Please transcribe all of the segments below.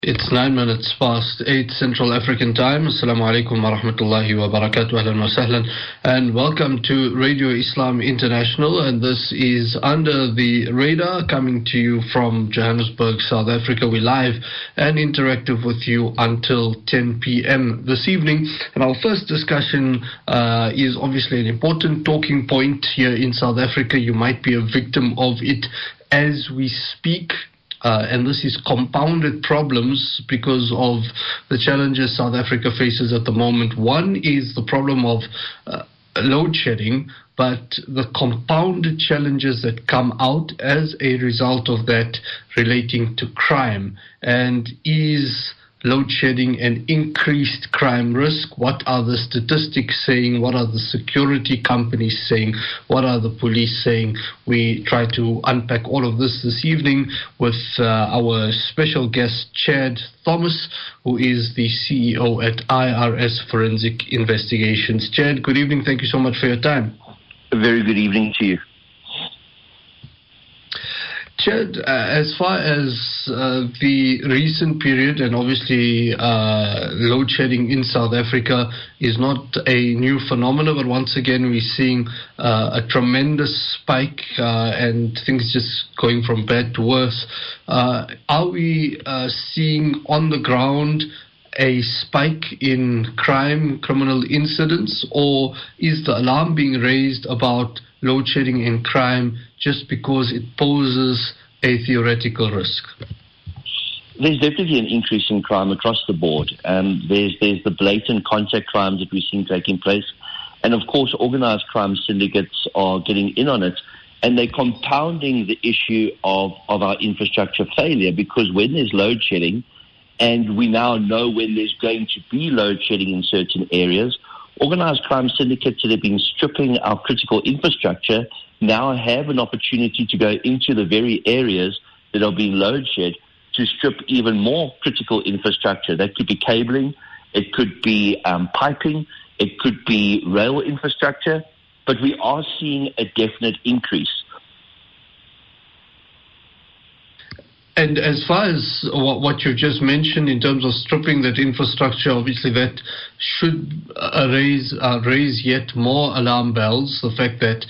It's 9 minutes past 8 Central African Time. Assalamu alaikum wa rahmatullahi wa barakatuh. Ahlan wa sahlan. And welcome to Radio Islam International. And this is Under the Radar, coming to you from Johannesburg, South Africa. We're live and interactive with you until 10 p.m. this evening. And our first discussion is obviously an important talking point here in South Africa. You might be a victim of it as we speak. And this is compounded problems because of the challenges South Africa faces at the moment. One is the problem of load shedding, but the compounded challenges that come out as a result of that relating to crime. And is load shedding and increased crime risk? What are the statistics saying? What are the security companies saying? What are the police saying? We try to unpack all of this evening with our special guest, Chad Thomas, who is the CEO at IRS Forensic Investigations. Chad, good evening. Thank you so much for your time. A very good evening to you. Chad, as far as the recent period, and obviously load shedding in South Africa is not a new phenomenon, but once again we're seeing a tremendous spike and things just going from bad to worse. Are we seeing on the ground a spike in crime, criminal incidents, or is the alarm being raised about load shedding and crime just because it poses a theoretical risk? There's definitely an increase in crime across the board. There's the blatant contact crimes that we're seeing taking place. And of course, organized crime syndicates are getting in on it. And they're compounding the issue of our infrastructure failure, because when there's load shedding, and we now know when there's going to be load shedding in certain areas, organized crime syndicates that have been stripping our critical infrastructure now have an opportunity to go into the very areas that are being load shed to strip even more critical infrastructure. That could be cabling, it could be piping, it could be rail infrastructure, but we are seeing a definite increase. And as far as what you just mentioned in terms of stripping that infrastructure, obviously that should raise yet more alarm bells. The fact that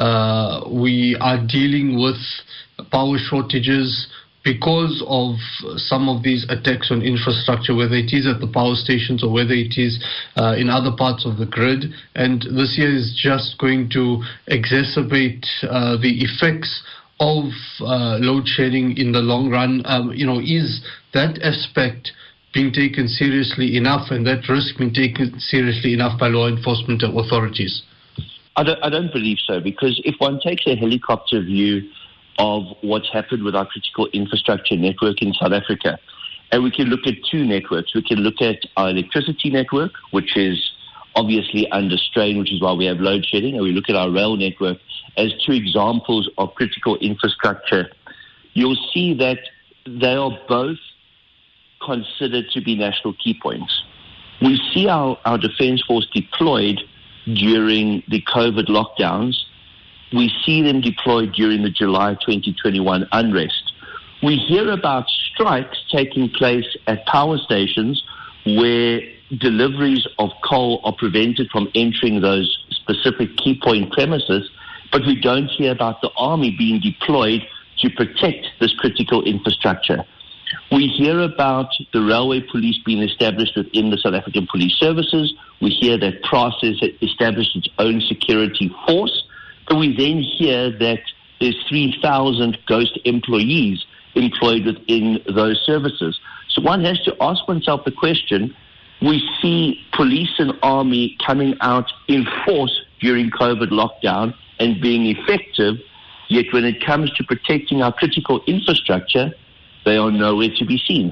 we are dealing with power shortages because of some of these attacks on infrastructure, whether it is at the power stations or whether it is in other parts of the grid. And this year is just going to exacerbate the effects of load shedding in the long run. Is that aspect being taken seriously enough, and that risk being taken seriously enough by law enforcement authorities? I don't believe so, because if one takes a helicopter view of what's happened with our critical infrastructure network in South Africa, and we can look at two networks. We can look at our electricity network, which is obviously under strain, which is why we have load shedding, and we look at our rail network as two examples of critical infrastructure. You'll see that they are both considered to be national key points. We see our defense force deployed during the COVID lockdowns. We see them deployed during the July 2021 unrest. We hear about strikes taking place at power stations where deliveries of coal are prevented from entering those specific key point premises, but we don't hear about the army being deployed to protect this critical infrastructure. We hear about the railway police being established within the South African Police Services. We hear that PRAS has established its own security force, but we then hear that there's 3,000 ghost employees employed within those services. So one has to ask oneself the question, we see police and army coming out in force during COVID lockdown and being effective, yet when it comes to protecting our critical infrastructure, they are nowhere to be seen.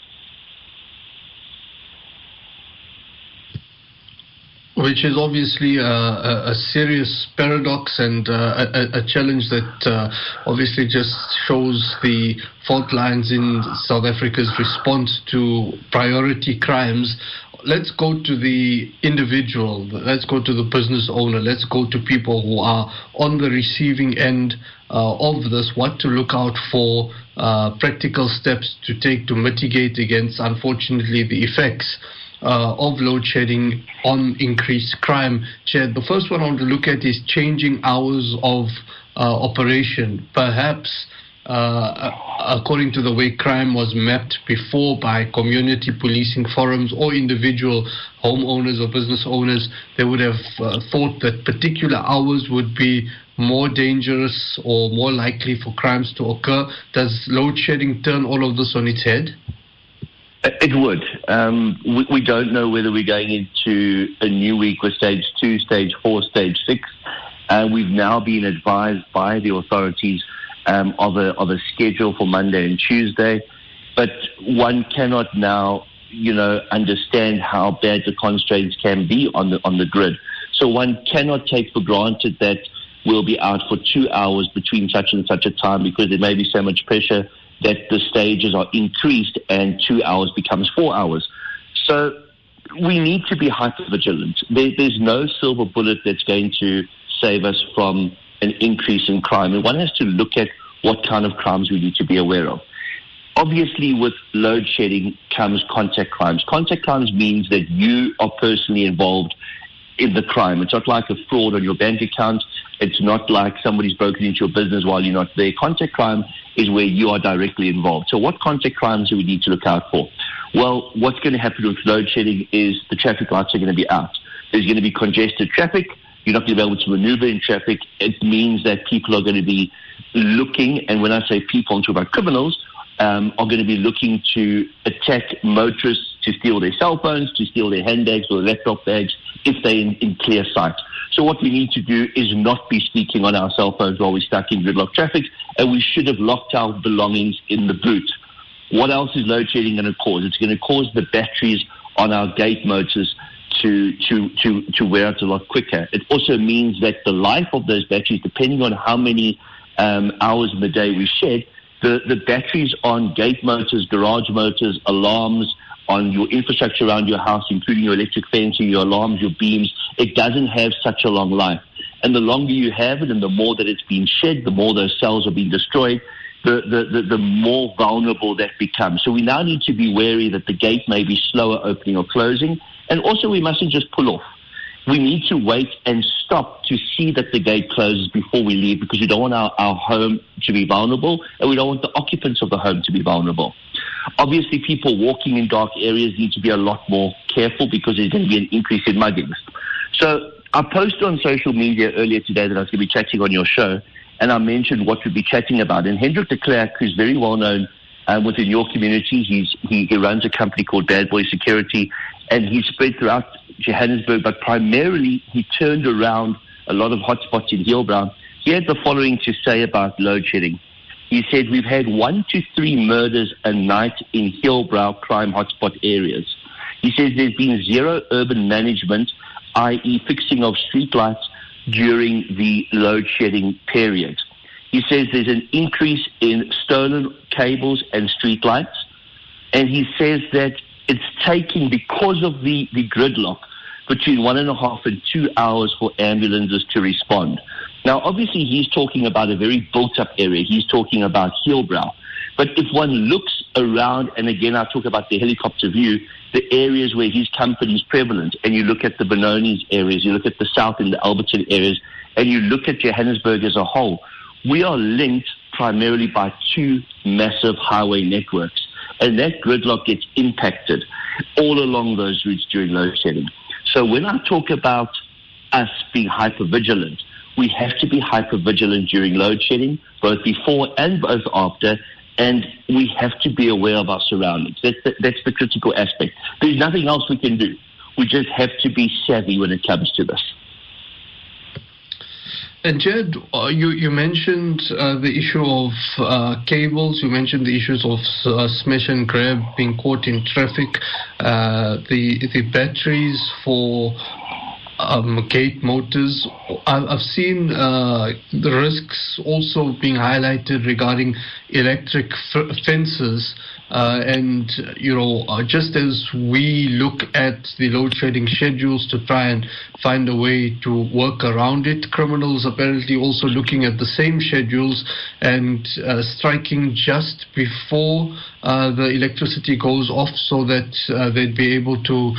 Which is obviously a serious paradox and a challenge that obviously just shows the fault lines in South Africa's response to priority crimes. let's go to the individual, let's go to the business owner, let's go to people who are on the receiving end of this, what to look out for, practical steps to take to mitigate against, unfortunately, the effects of load shedding on increased crime. Chair, the first one I want to look at is changing hours of operation. Perhaps according to the way crime was mapped before by community policing forums or individual homeowners or business owners, they would have thought that particular hours would be more dangerous or more likely for crimes to occur. Does load shedding turn all of this on its head? It would. We don't know whether we're going into a new week with stage 2, stage 4, stage 6. We've now been advised by the authorities of a schedule for Monday and Tuesday, but one cannot now, understand how bad the constraints can be on the grid. So one cannot take for granted that we'll be out for 2 hours between such and such a time, because there may be so much pressure that the stages are increased and 2 hours becomes 4 hours. So we need to be hyper vigilant. There's no silver bullet that's going to save us from an increase in crime, and one has to look at what kind of crimes we need to be aware of. Obviously, with load shedding comes contact crimes. Contact crimes means that you are personally involved in the crime. It's not like a fraud on your bank account. It's not like somebody's broken into your business while you're not there. Contact crime is where you are directly involved. So what contact crimes do we need to look out for? Well, what's going to happen with load shedding is the traffic lights are going to be out. There's going to be congested traffic. You're not going to be able to maneuver in traffic. It means that people are going to be looking, and when I say people, I'm talking about criminals, are going to be looking to attack motorists, to steal their cell phones, to steal their handbags or their laptop bags if they're in clear sight. So what we need to do is not be speaking on our cell phones while we're stuck in gridlock traffic, and we should have locked our belongings in the boot. What else is load shedding going to cause? It's going to cause the batteries on our gate motors to wear out a lot quicker. It also means that the life of those batteries, depending on how many hours in the day we shed, the batteries on gate motors, garage motors, alarms, on your infrastructure around your house, including your electric fencing, your alarms, your beams, it doesn't have such a long life. And the longer you have it and the more that it's been shed, the more those cells are being destroyed, the more vulnerable that becomes. So we now need to be wary that the gate may be slower opening or closing. And also we mustn't just pull off. We need to wait and stop to see that the gate closes before we leave, because we don't want our home to be vulnerable, and we don't want the occupants of the home to be vulnerable. Obviously, people walking in dark areas need to be a lot more careful, because there's going to be an increase in muggings. So I posted on social media earlier today that I was going to be chatting on your show, and I mentioned what we'd be chatting about. And Hendrik de Klerk, who's very well known within your community, he runs a company called Bad Boy Security, and he's spread throughout Johannesburg, but primarily he turned around a lot of hotspots in Hillbrow. He had the following to say about load shedding. He said, we've had 1 to 3 murders a night in Hillbrow crime hotspot areas. He says there's been zero urban management, i.e. fixing of streetlights during the load shedding period. He says there's an increase in stolen cables and streetlights, and he says that it's taking, because of the gridlock, between 1.5 and 2 hours for ambulances to respond. Now, obviously, he's talking about a very built-up area. He's talking about Hillbrow. But if one looks around, and again, I talk about the helicopter view, the areas where his company is prevalent, and you look at the Benoni's areas, you look at the South and the Alberton areas, and you look at Johannesburg as a whole, we are linked primarily by 2 massive highway networks. And that gridlock gets impacted all along those routes during load shedding. So when I talk about us being hypervigilant, we have to be hypervigilant during load shedding, both before and both after, and we have to be aware of our surroundings. That's the critical aspect. There's nothing else we can do. We just have to be savvy when it comes to this. And Jed, you mentioned the issue of cables. You mentioned the issues of smash and grab, being caught in traffic, the batteries for gate motors. I've seen the risks also being highlighted regarding electric fences And, just as we look at the load shedding schedules to try and find a way to work around it, criminals apparently also looking at the same schedules and striking just before the electricity goes off so that they'd be able to,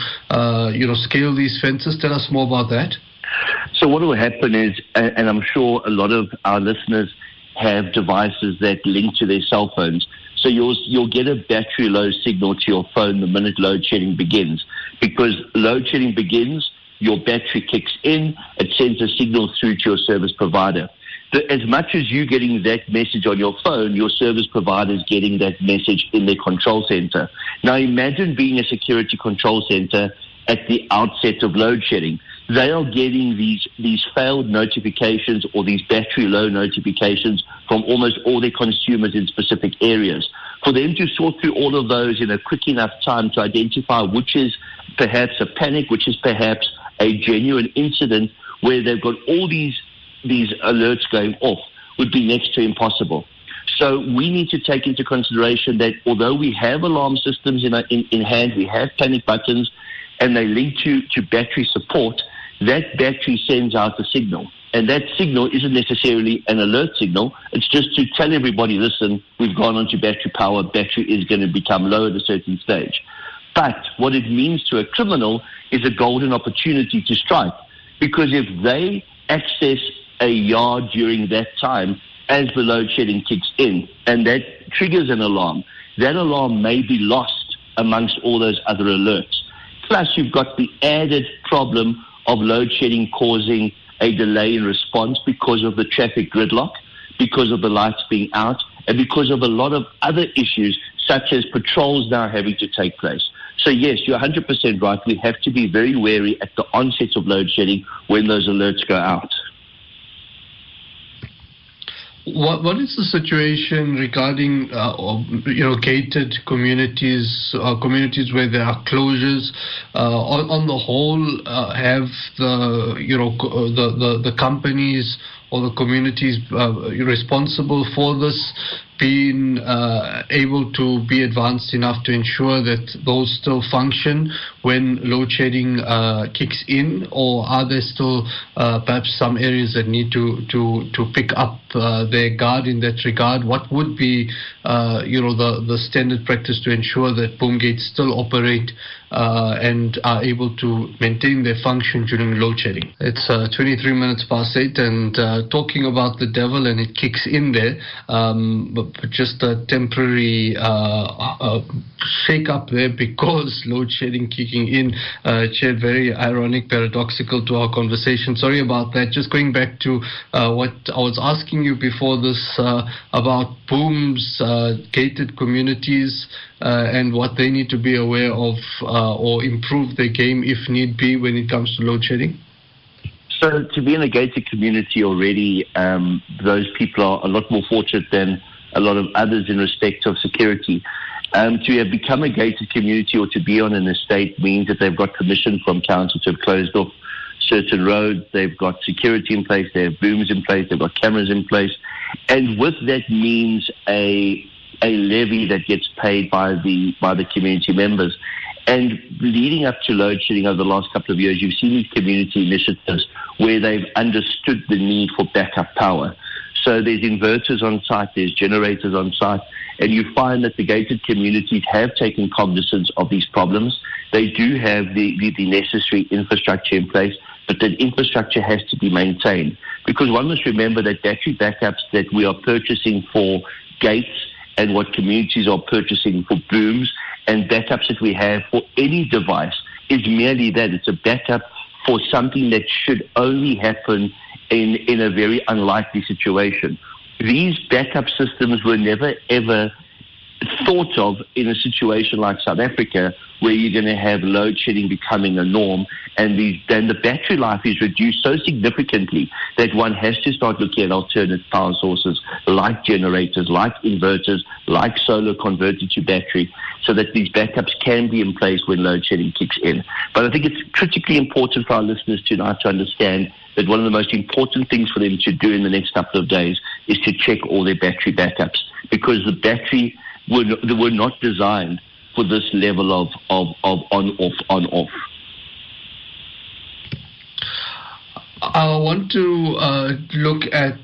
scale these fences. Tell us more about that. So what will happen is, and I'm sure a lot of our listeners have devices that link to their cell phones, so you'll get a battery low signal to your phone the minute load shedding begins. Because load shedding begins, your battery kicks in, it sends a signal through to your service provider. As much as you're getting that message on your phone, your service provider is getting that message in their control center. Now imagine being a security control center at the outset of load shedding. They are getting these failed notifications or these battery low notifications from almost all their consumers in specific areas. For them to sort through all of those in a quick enough time to identify which is perhaps a panic, which is perhaps a genuine incident where they've got all these alerts going off would be next to impossible. So we need to take into consideration that although we have alarm systems in hand, we have panic buttons, and they link to battery support, that battery sends out a signal. And that signal isn't necessarily an alert signal. It's just to tell everybody, listen, we've gone onto battery power. Battery is going to become low at a certain stage. But what it means to a criminal is a golden opportunity to strike. Because if they access a yard during that time as the load shedding kicks in, and that triggers an alarm, that alarm may be lost amongst all those other alerts. Plus, you've got the added problem of load shedding causing a delay in response because of the traffic gridlock, because of the lights being out, and because of a lot of other issues, such as patrols now having to take place. So yes, you're 100% right. We have to be very wary at the onset of load shedding when those alerts go out. What is the situation regarding gated communities, communities where there are closures? On the whole, have the companies or the communities responsible for this been able to be advanced enough to ensure that those still function when load shedding kicks in, or are there still perhaps some areas that need to pick up their guard in that regard? What would be the standard practice to ensure that boom gates still operate and are able to maintain their function during load shedding? It's 23 minutes past 8, and talking about the devil, and it kicks in there, but just a temporary shake up there because load shedding kicking in. Chair, very ironic, paradoxical to our conversation. Sorry about that. Just going back to what I was asking you before this about booms, gated communities, and what they need to be aware of or improve their game if need be when it comes to load shedding? So to be in a gated community already, those people are a lot more fortunate than a lot of others in respect of security. To have become a gated community or to be on an estate means that they've got permission from council to have closed off certain roads, they've got security in place, they have booms in place, they've got cameras in place, and with that means a levy that gets paid by the community members. And leading up to load shedding over the last couple of years, you've seen these community initiatives where they've understood the need for backup power. So there's inverters on site, there's generators on site, and you find that the gated communities have taken cognizance of these problems. They do have the necessary infrastructure in place, but that infrastructure has to be maintained. Because one must remember that battery backups that we are purchasing for gates and what communities are purchasing for booms and backups that we have for any device is merely that. It's a backup for something that should only happen in a very unlikely situation. These backup systems were never, ever thought of in a situation like South Africa, where you're going to have load shedding becoming a norm, and then the battery life is reduced so significantly that one has to start looking at alternate power sources like generators, like inverters, like solar converted to battery, so that these backups can be in place when load shedding kicks in. But I think it's critically important for our listeners tonight to understand that one of the most important things for them to do in the next couple of days is to check all their battery backups, because the battery were not designed for this level of on-off. I want to look at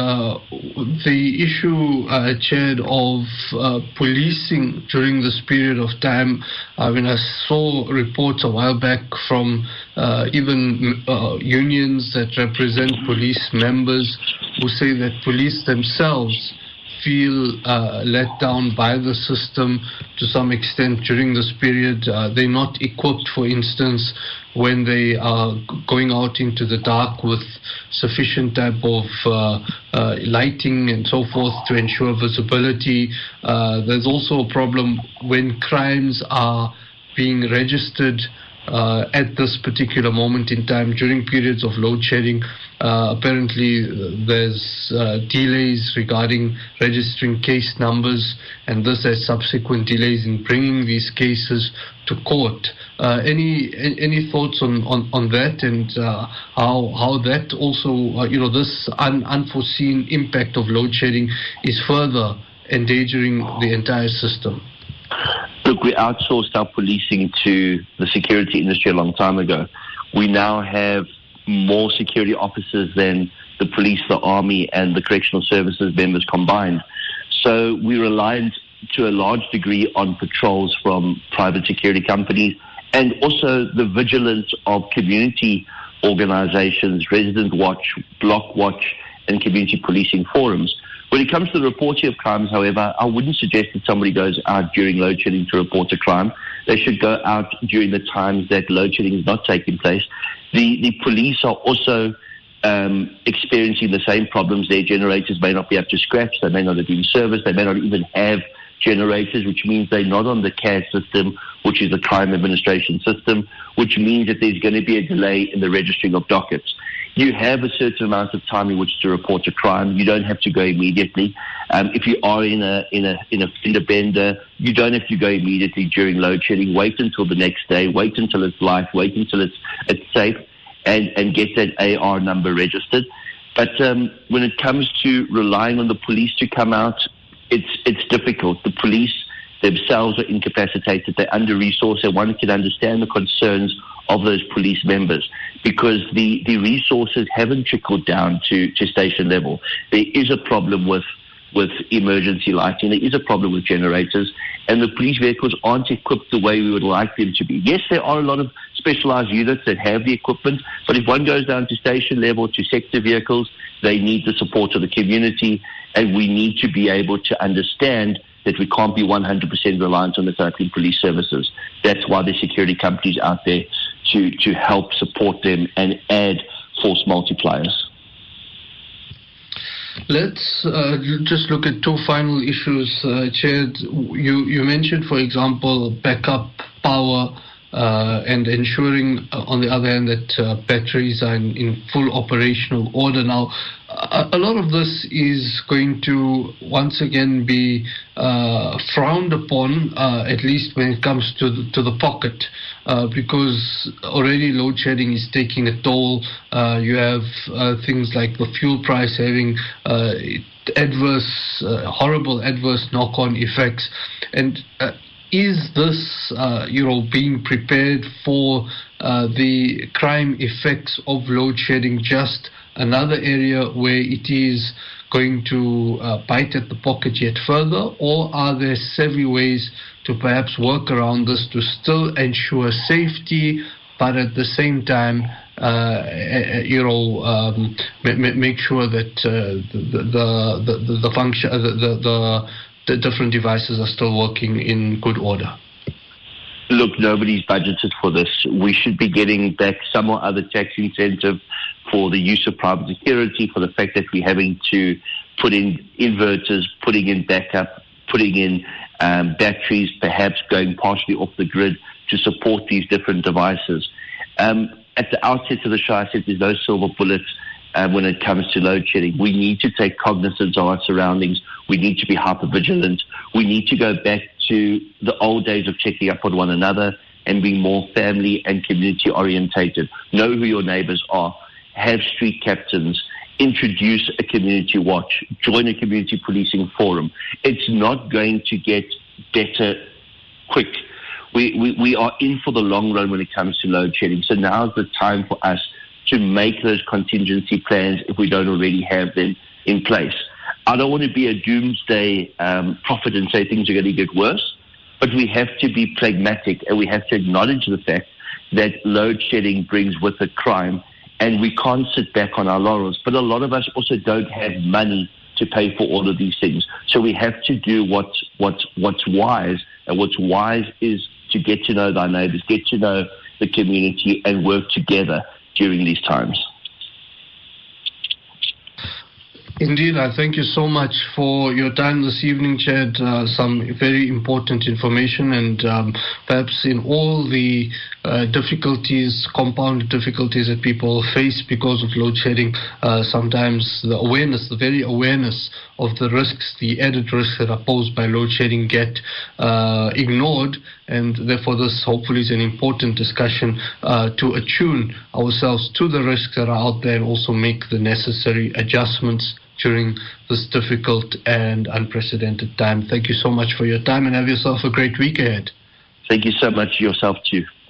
the issue, Chad, of policing during this period of time. I mean, I saw reports a while back from even unions that represent police members who say that police themselves feel let down by the system to some extent during this period. They're not equipped, for instance, when they are going out into the dark with sufficient type of lighting and so forth to ensure visibility. There's also a problem when crimes are being registered at this particular moment in time during periods of load shedding. Apparently there's delays regarding registering case numbers, and this has subsequent delays in bringing these cases to court. Any thoughts on that, and how that also this unforeseen impact of load shedding is further endangering the entire system? Look, we outsourced our policing to the security industry a long time ago. We now have more security officers than the police, the army, and the correctional services members combined. So we're reliant to a large degree on patrols from private security companies, and also the vigilance of community organizations, resident watch, block watch, and community policing forums. When it comes to the reporting of crimes, however, I wouldn't suggest that somebody goes out during load shedding to report a crime. They should go out during the times that load shedding is not taking place. The police are also experiencing the same problems. Their generators may not be up to scratch. They may not have been serviced. They may not even have generators, which means they're not on the CAS system, which is the crime administration system, which means that there's going to be a delay in the registering of dockets. You have a certain amount of time in which to report a crime. You don't have to go immediately. If you are in a fender bender, you don't have to go immediately during load shedding. Wait until the next day. Wait until it's live. Wait until it's safe, and get that AR number registered. But when it comes to relying on the police to come out, it's difficult. The police themselves are incapacitated. They're under-resourced, and one can understand the concerns of those police members, because the resources haven't trickled down to station level. There is a problem with emergency lighting. There is a problem with generators, and the police vehicles aren't equipped the way we would like them to be. Yes, there are a lot of specialized units that have the equipment, but if one goes down to station level, to sector vehicles, they need the support of the community, and we need to be able to understand that we can't be 100% reliant on the South African police services. That's why there's security companies out there to help support them and add force multipliers. Let's just look at two final issues, Chad. You mentioned, for example, backup power and ensuring, on the other hand, that batteries are in full operational order. Now, a lot of this is going to once again be frowned upon, at least when it comes to the pocket, because already load shedding is taking a toll. You have things like the fuel price having horrible adverse knock-on effects, and is this, being prepared for the crime effects of load shedding just another area where it is going to bite at the pocket yet further, or are there savvy ways to perhaps work around this to still ensure safety, but at the same time, make sure that the function, the different devices are still working in good order? Look, nobody's budgeted for this. We should be getting back some or other tax incentive for the use of private security, for the fact that we're having to put in inverters, putting in backup, putting in batteries, perhaps going partially off the grid to support these different devices. At the outset of the show, I said there's no silver bullets when it comes to load shedding. We need to take cognizance of our surroundings. We need to be hyper vigilant. We need to go back to the old days of checking up on one another and being more family and community orientated. Know who your neighbors are. Have street captains. introduce a community watch, join a community policing forum. It's not going to get better quick. We are in for the long run when it comes to load shedding. So now's the time for us to make those contingency plans if we don't already have them in place. I don't want to be a doomsday prophet and say things are going to get worse, but we have to be pragmatic and we have to acknowledge the fact that load shedding brings with it crime, and we can't sit back on our laurels. But a lot of us also don't have money to pay for all of these things. So we have to do what's wise, and what's wise is to get to know thy neighbors, get to know the community, and work together during these times. Indeed, I thank you so much for your time this evening, Chad. Some very important information, and perhaps in all the difficulties, compounded difficulties that people face because of load shedding, sometimes the awareness, the very awareness of the risks, the added risks that are posed by load shedding get ignored, and therefore this hopefully is an important discussion to attune ourselves to the risks that are out there and also make the necessary adjustments during this difficult and unprecedented time. Thank you so much for your time, and have yourself a great week ahead. Thank you so much, yourself too.